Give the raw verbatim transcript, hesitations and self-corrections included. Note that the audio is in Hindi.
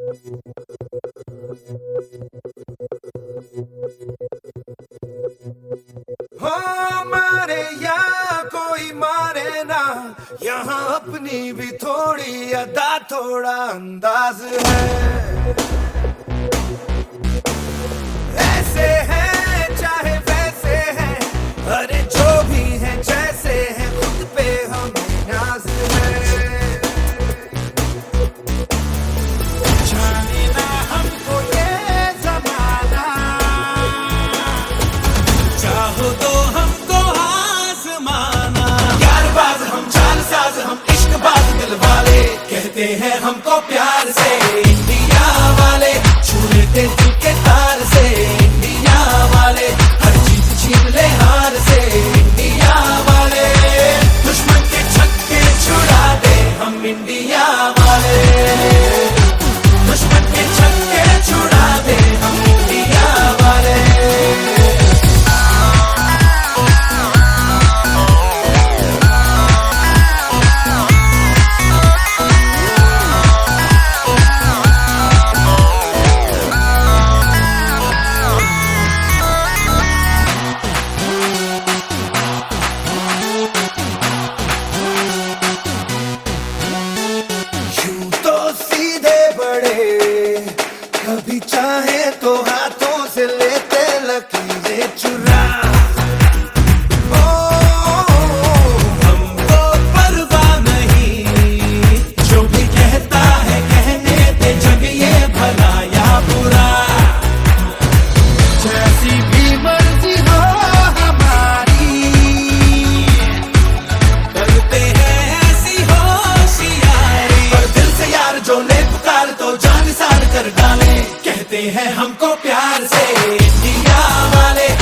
हो मारे या कोई मारे ना, यहाँ अपनी भी थोड़ी अदा थोड़ा अंदाज है। ऐसे हैं चाहे वैसे हैं, अरे जो भी हैं जैसे हैं, खुद पे हमें नाज है। जाने ना हमको ये जमाना, चाहो तो हमको आसमाना। यार बाज हम चाल साज, हम इश्क बाज दिल वाले, कहते हैं हमको प्यार से इंडिया वाले। छू लेते दिल के तार से इंडिया वाले, हर चीज छीन ले हार से इंडिया वाले। दुश्मन के छक्के छुड़ा दे हम इंडिया वाले, दुश्मन के छक्के छुड़ा दे हम इंडिया वाले। कभी चाहे तो हाथों से लेते लकीरें चुरा। ओ, हमको परवाह नहीं, जो भी कहता है कहने दे, जग ये भला या बुरा। जैसी भी मर्जी हो हमारी, करते हैं ऐसी होशियारी। पर दिल से यार जो ने पुकार तो जान निसार कर डाले, कहते हैं हमको प्यार से इंडिया वाले।